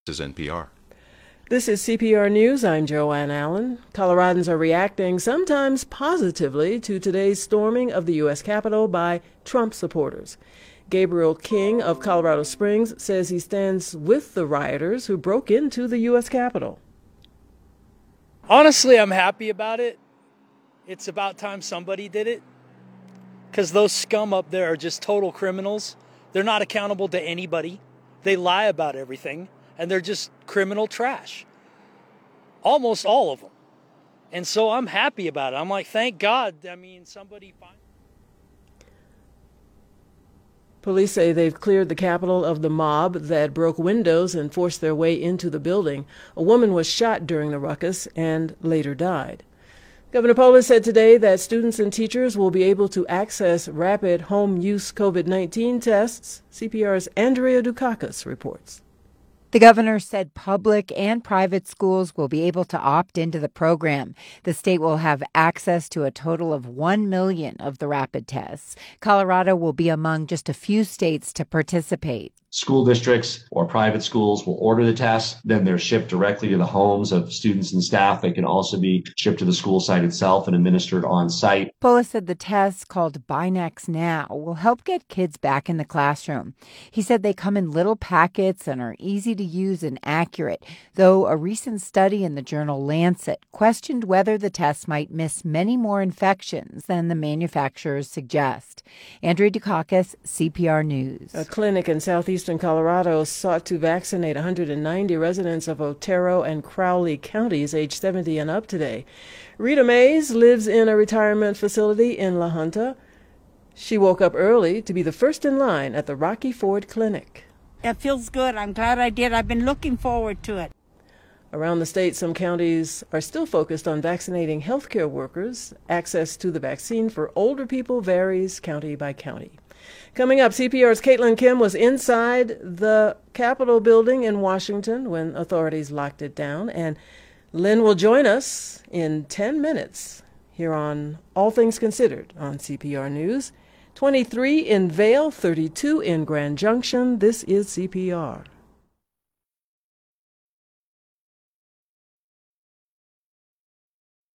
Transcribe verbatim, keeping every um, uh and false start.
is N P R. This is C P R News. I'm Joanne Allen. Coloradans are reacting, sometimes positively, to today's storming of the U S Capitol by Trump supporters. Gabriel King of Colorado Springs says he stands with the rioters who broke into the U S Capitol. Honestly, I'm happy about it. It's about time somebody did it, because those scum up there are just total criminals. They're not accountable to anybody. They lie about everything, and they're just criminal trash. Almost all of them. And so I'm happy about it. I'm like, thank God. I mean, somebody find. Police say they've cleared the Capitol of the mob that broke windows and forced their way into the building. A woman was shot during the ruckus and later died. Governor Polis said today that students and teachers will be able to access rapid home-use COVID nineteen tests. C P R's Andrea Dukakis reports. The governor said public and private schools will be able to opt into the program. The state will have access to a total of one million of the rapid tests. Colorado will be among just a few states to participate. School districts or private schools will order the tests. Then they're shipped directly to the homes of students and staff. They can also be shipped to the school site itself and administered on site. Polis said the tests, called Binax Now, will help get kids back in the classroom. He said they come in little packets and are easy to use and accurate, though a recent study in the journal Lancet questioned whether the tests might miss many more infections than the manufacturers suggest. Andrea Dukakis, C P R News. A clinic in southeastern Colorado sought to vaccinate one hundred ninety residents of Otero and Crowley counties aged seventy and up today. Rita Mays lives in a retirement facility in La Junta. She woke up early to be the first in line at the Rocky Ford Clinic. It feels good. I'm glad I did. I've been looking forward to it. Around the state, some counties are still focused on vaccinating healthcare workers. Access to the vaccine for older people varies county by county. Coming up, C P R's Caitlin Kim was inside the Capitol building in Washington when authorities locked it down. And Lynn will join us in ten minutes here on All Things Considered on C P R News. twenty-three in Vail, thirty-two in Grand Junction. This is C P R.